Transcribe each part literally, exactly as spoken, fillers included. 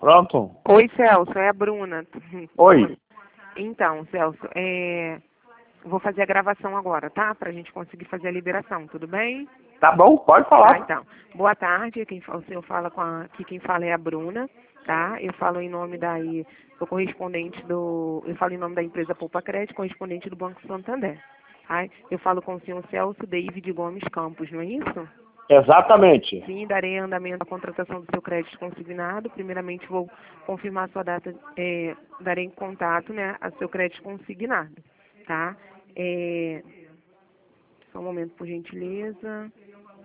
Pronto? Oi, Celso, é a Bruna. Oi. Então, Celso, é... vou fazer a gravação agora, tá? Pra gente conseguir fazer a liberação, tudo bem? Tá bom, pode Tá, falar. então. Boa tarde, quem fala, o senhor fala com a... aqui quem fala é a Bruna, tá? Eu falo em nome da... Sou correspondente do... Eu falo em nome da empresa Poupa Crédito, correspondente do Banco Santander. Tá? Eu falo com o senhor Celso David Gomes Campos, não é isso? Exatamente. Sim, darei andamento à contratação do seu crédito consignado. Primeiramente, vou confirmar sua data, é, darei contato, né, a seu crédito consignado, tá? É, só um momento, por gentileza.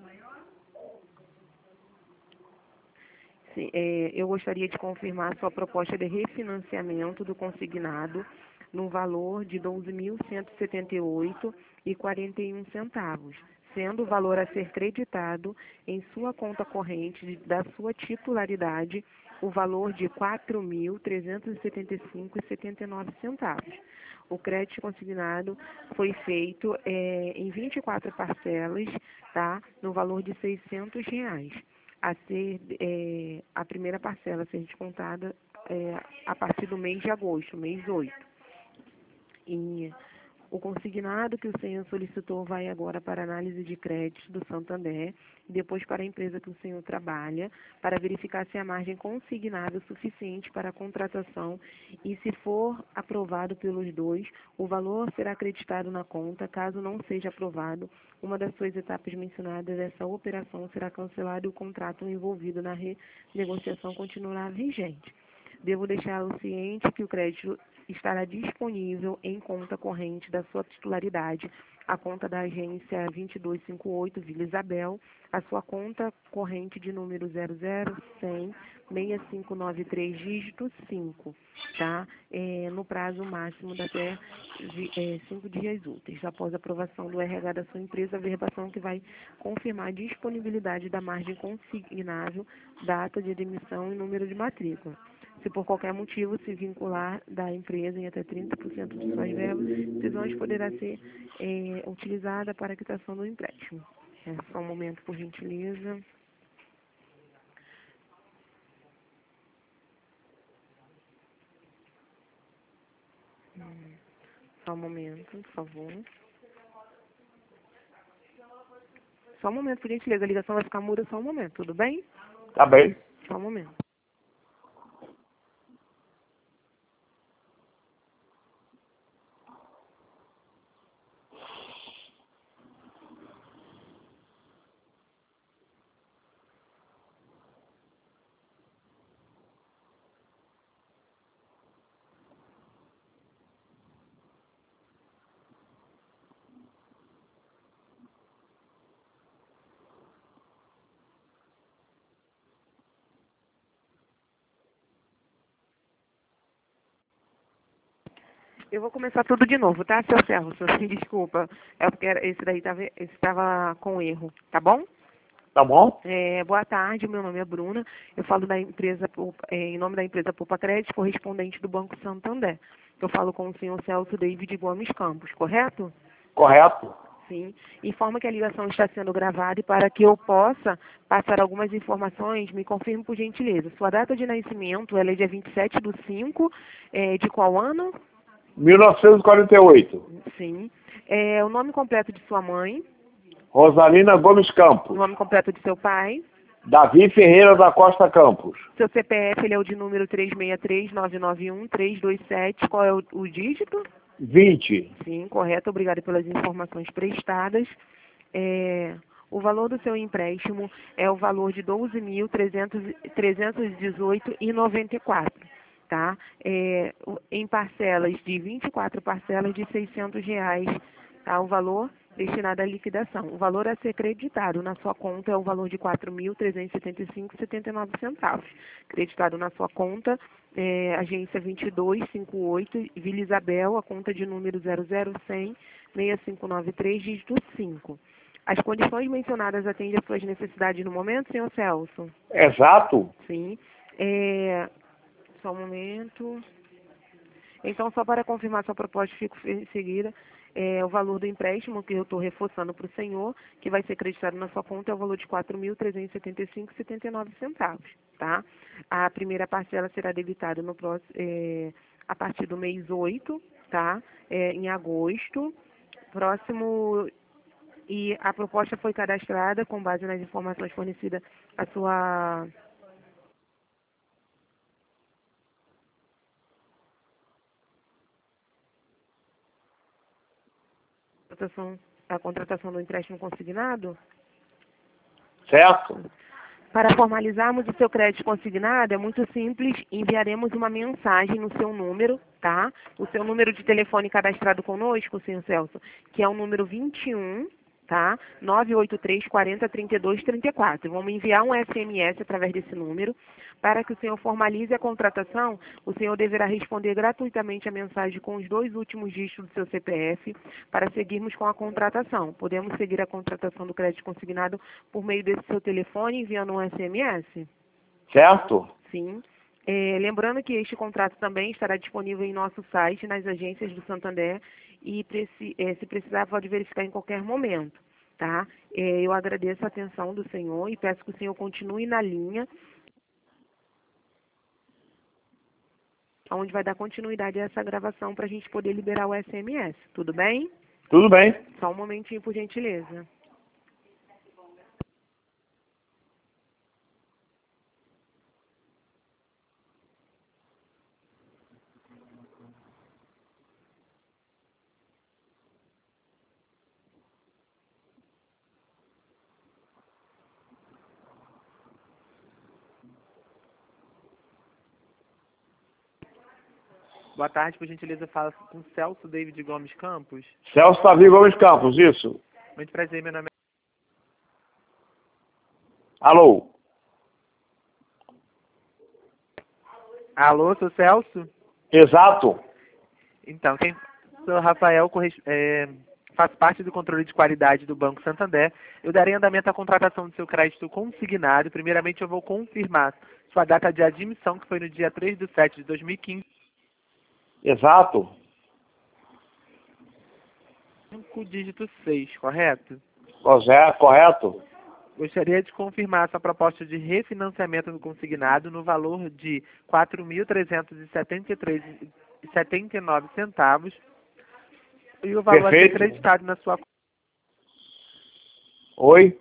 Sim, é, eu gostaria de confirmar sua proposta de refinanciamento do consignado no valor de doze mil cento e setenta e oito reais e quarenta e um centavos, sendo o valor a ser creditado em sua conta corrente de- da sua titularidade o valor de quatro mil trezentos e setenta e cinco reais e setenta e nove centavos. O crédito consignado foi feito é, em vinte e quatro parcelas, tá, no valor de seiscentos reais. A ser é, a primeira parcela a ser descontada é, a partir do mês de agosto, mês oito. E o consignado que o senhor solicitou vai agora para análise de crédito do Santander e depois para a empresa que o senhor trabalha, para verificar se a margem consignada é suficiente para a contratação e, se for aprovado pelos dois, o valor será acreditado na conta. Caso não seja aprovado, uma das suas etapas mencionadas dessa operação será cancelada e o contrato envolvido na renegociação continuará vigente. Devo deixá-lo ciente que o crédito estará disponível em conta corrente da sua titularidade, a conta da agência vinte e dois cinquenta e oito, Vila Isabel, a sua conta corrente de número zero zero cem, seis cinco nove três, dígito cinco, tá? É, no prazo máximo de até é, cinco dias úteis. Após a aprovação do R H da sua empresa, a verbação que vai confirmar a disponibilidade da margem consignável, data de demissão e número de matrícula. Se por qualquer motivo se vincular da empresa em até trinta por cento de suas verbas, decisões poderá ser é, utilizada para a quitação do empréstimo. É, só um momento, por gentileza. Hum, Só um momento, por favor. Só um momento, por gentileza. A ligação vai ficar muda só um momento, tudo bem? Tá bem. Só um momento. Eu vou começar tudo de novo, tá, seu Celso? Desculpa. É porque era- esse daí estava estava com erro, tá bom? Tá bom? É, boa tarde, meu nome é Bruna. Eu falo da empresa, é, em nome da empresa Poupa Crédito, correspondente do Banco Santander. Eu falo com o senhor Celso David Gomes Campos, correto? Correto. Sim. Informa que a ligação está sendo gravada e para que eu possa passar algumas informações, me confirme por gentileza. Sua data de nascimento, ela é dia vinte e sete do cinco, é, de qual ano? mil novecentos e quarenta e oito. Sim. É, o nome completo de sua mãe, Rosalina Gomes o Campos. nome completo de seu pai. Davi Ferreira da Costa Campos. Seu C P F, ele é o de número três seis três, nove nove um, três dois sete. Qual é o, o dígito? vinte. Sim, correto. Obrigada pelas informações prestadas. É, o valor do seu empréstimo é o valor de doze mil trezentos e dezoito reais e noventa e quatro centavos, tá? É, o- em parcelas de vinte e quatro parcelas de seiscentos reais, tá? O valor destinado à liquidação. O valor a ser creditado na sua conta é o valor de quatro mil trezentos e setenta e cinco reais e setenta e nove centavos. Creditado na sua conta, é, agência vinte e dois cinquenta e oito, Vila Isabel, a conta de número zero zero cem, seis cinco nove três, dígito cinco. As condições mencionadas atendem às suas necessidades no momento, senhor Celso? Exato. Sim. É, só um momento. Então, só para confirmar sua proposta, fico em seguida. É, o valor do empréstimo, que eu estou reforçando para o senhor, que vai ser acreditado na sua conta, é o valor de quatro mil trezentos e setenta e cinco reais e setenta e nove centavos, tá? A primeira parcela será debitada no próximo, é, a partir do mês oito, tá? É, em agosto. Próximo, e a proposta foi cadastrada com base nas informações fornecidas à sua contratação, a contratação do empréstimo consignado. Certo? Para formalizarmos o seu crédito consignado, é muito simples, enviaremos uma mensagem no seu número, tá? O seu número de telefone cadastrado conosco, senhor Celso, que é o número vinte e um, tá? nove oito três, quarenta, trinta e dois, trinta e quatro. Vamos enviar um S M S através desse número. Para que o senhor formalize a contratação, o senhor deverá responder gratuitamente a mensagem com os dois últimos dígitos do seu C P F para seguirmos com a contratação. Podemos seguir a contratação do crédito consignado por meio desse seu telefone, enviando um S M S? Certo? Sim. É, lembrando que este contrato também estará disponível em nosso site, nas agências do Santander, e preci, é, se precisar pode verificar em qualquer momento, tá? É, eu agradeço a atenção do senhor e peço que o senhor continue na linha, onde vai dar continuidade a essa gravação para a gente poder liberar o S M S. Tudo bem? Tudo bem. Só um momentinho, por gentileza. Boa tarde, por gentileza, fala com Celso David Gomes Campos. Celso Davi Gomes Campos, isso. Muito prazer, meu nome é... Alô? Alô, sou Celso? Exato. Então, quem sou Rafael, corres- é, faz parte do controle de qualidade do Banco Santander. Eu darei andamento à contratação do seu crédito consignado. Primeiramente, eu vou confirmar sua data de admissão, que foi no dia três de setembro de dois mil e quinze. Exato. cinco dígito seis, correto? José, correto? Gostaria de confirmar sua proposta de refinanciamento do consignado no valor de quatro mil trezentos e setenta e três reais e setenta e nove centavos e o valor a ser Perfeito. creditado na sua Oi?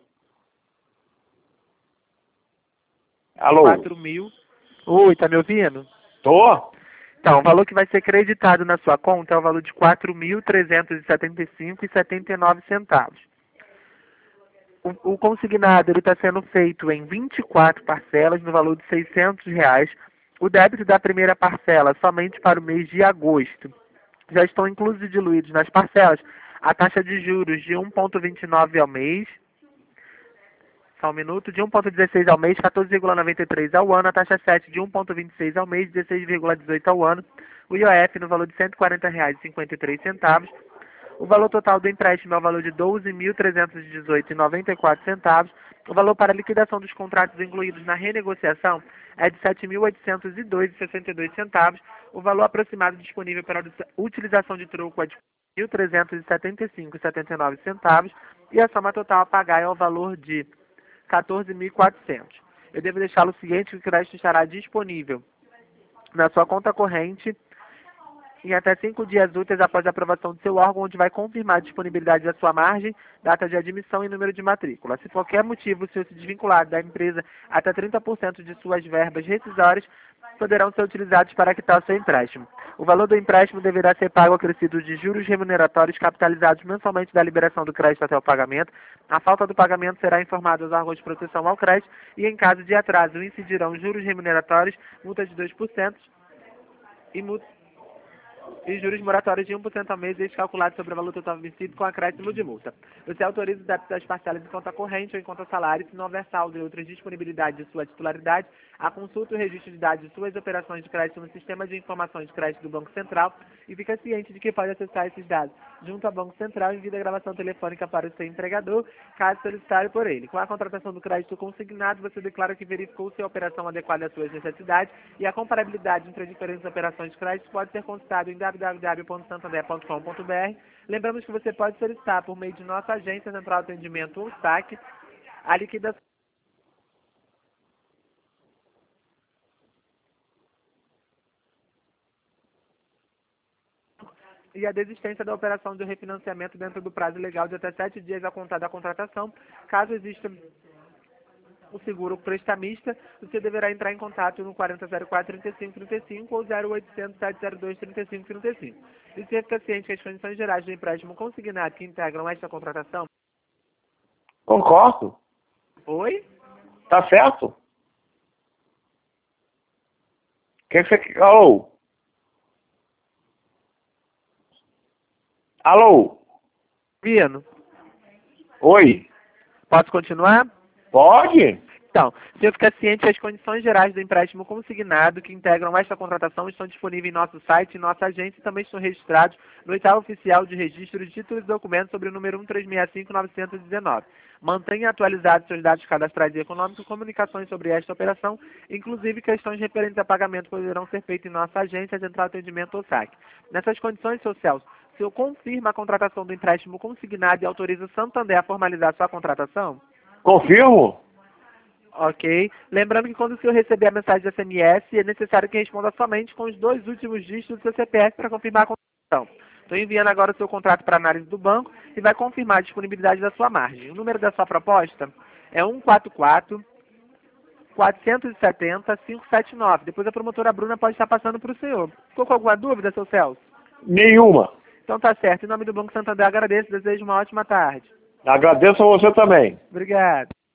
Alô? quatro mil. Oi, tá me ouvindo? Tô? Então, o valor que vai ser creditado na sua conta é o valor de quatro mil trezentos e setenta e cinco reais e setenta e nove centavos. O, o consignado ele está sendo feito em vinte e quatro parcelas no valor de seiscentos reais. O débito da primeira parcela somente para o mês de agosto. Já estão inclusos e diluídos nas parcelas a taxa de juros de um vírgula vinte e nove ao mês, só um minuto, de um vírgula dezesseis ao mês, quatorze vírgula noventa e três ao ano, a taxa sete de um vírgula vinte e seis ao mês, dezesseis vírgula dezoito ao ano, o I O F no valor de cento e quarenta reais e cinquenta e três centavos. O valor total do empréstimo é o valor de doze mil trezentos e dezoito reais e noventa e quatro centavos. O valor para a liquidação dos contratos incluídos na renegociação é de sete mil oitocentos e dois reais e sessenta e dois centavos. O valor aproximado disponível para a utilização de troco é de mil trezentos e setenta e cinco reais e setenta e nove centavos. E a soma total a pagar é o valor de quatorze mil e quatrocentos. Eu devo deixá-lo ciente que o crédito estará disponível na sua conta corrente em até cinco dias úteis após a aprovação do seu órgão, onde vai confirmar a disponibilidade da sua margem, data de admissão e número de matrícula. Se por qualquer motivo o senhor se desvincular da empresa, até trinta por cento de suas verbas rescisórias poderão ser utilizados para quitar o seu empréstimo. O valor do empréstimo deverá ser pago acrescido de juros remuneratórios capitalizados mensalmente da liberação do crédito até o pagamento. A falta do pagamento será informada aos órgãos de proteção ao crédito e, em caso de atraso, incidirão juros remuneratórios, multa de dois por cento e multa e juros moratórios de um por cento ao mês, calculados sobre o valor total vencido com acréscimo de multa. Você autoriza o débito das parcelas em conta corrente ou em conta salário, se não houver saldo e outras disponibilidades de sua titularidade, a consulta e o registro de dados de suas operações de crédito no Sistema de Informações de Crédito do Banco Central e fica ciente de que pode acessar esses dados junto ao Banco Central em vida gravação telefônica para o seu empregador, caso solicitado por ele. Com a contratação do crédito consignado, você declara que verificou se a operação adequada às suas necessidades e a comparabilidade entre as diferentes operações de crédito pode ser consultado em w w w ponto santander ponto com ponto b r. Lembramos que você pode solicitar por meio de nossa agência Central de Atendimento ou S A C a liquidação e a desistência da operação de refinanciamento dentro do prazo legal de até sete dias a contar da contratação. Caso exista o seguro prestamista, você deverá entrar em contato no quarenta zero quatro, trinta e cinco trinta e cinco ou zero oitocentos, sete zero dois, trinta e cinco trinta e cinco. E você fica ciente que as condições gerais do empréstimo consignado que integram esta contratação... Concordo. Oi? Tá certo? Que que você... Alô? Alô? Pino, Oi? posso continuar? Pode? Então, o senhor fica ciente que as condições gerais do empréstimo consignado que integram esta contratação estão disponíveis em nosso site e nossa agência e também estão registrados no oitavo oficial de registro de títulos e documentos sobre o número um três seis cinco nove um nove. Mantenha atualizados seus dados cadastrais e econômicos, comunicações sobre esta operação, inclusive questões referentes a pagamento poderão ser feitas em nossa agência, central de atendimento ou saque. Nessas condições, seu Celso, o senhor confirma a contratação do empréstimo consignado e autoriza o Santander a formalizar sua contratação? Confirmo? Ok. Lembrando que quando o senhor receber a mensagem de S M S, é necessário que responda somente com os dois últimos dígitos do seu C P F para confirmar a contratação. Estou enviando agora o seu contrato para análise do banco e vai confirmar a disponibilidade da sua margem. O número da sua proposta é um quatro quatro, quatro sete zero, cinco sete nove. Depois a promotora Bruna pode estar passando para o senhor. Ficou com alguma dúvida, seu Celso? Nenhuma. Então tá certo. Em nome do Banco Santander, agradeço e desejo uma ótima tarde. Agradeço a você também. Obrigado.